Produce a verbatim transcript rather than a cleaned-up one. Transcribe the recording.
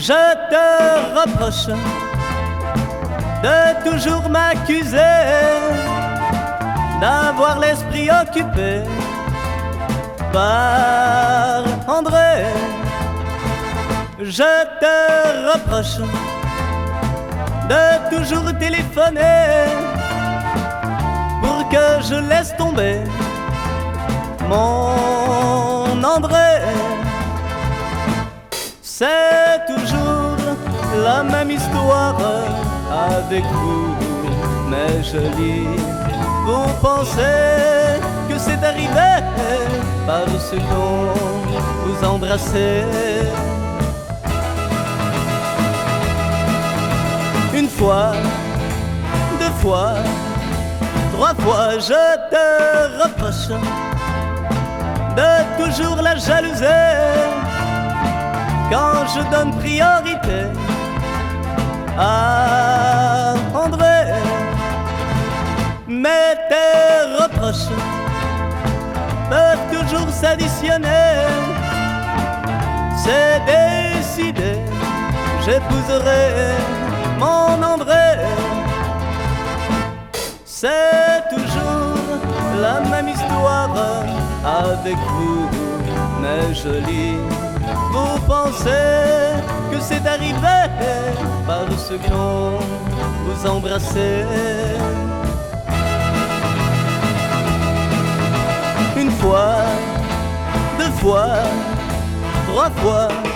Je te reproche de toujours m'accuser d'avoir l'esprit occupé par André. Je te reproche de toujours téléphoner pour que je laisse tomber mon André. C'est toujours la même histoire avec vous, mes jolis. Vous pensez que c'est arrivé parce qu'on vous embrassait. Une fois, deux fois, trois fois, je te reproche de toujours la jalouser quand je donne priorité à André. Mais tes reproches peuvent toujours s'additionner. C'est décidé, j'épouserai mon André. C'est toujours la même histoire avec vous, mes jolis. Vous pensez que c'est arrivé parce qu'on vous embrassait. Une fois, deux fois, trois fois,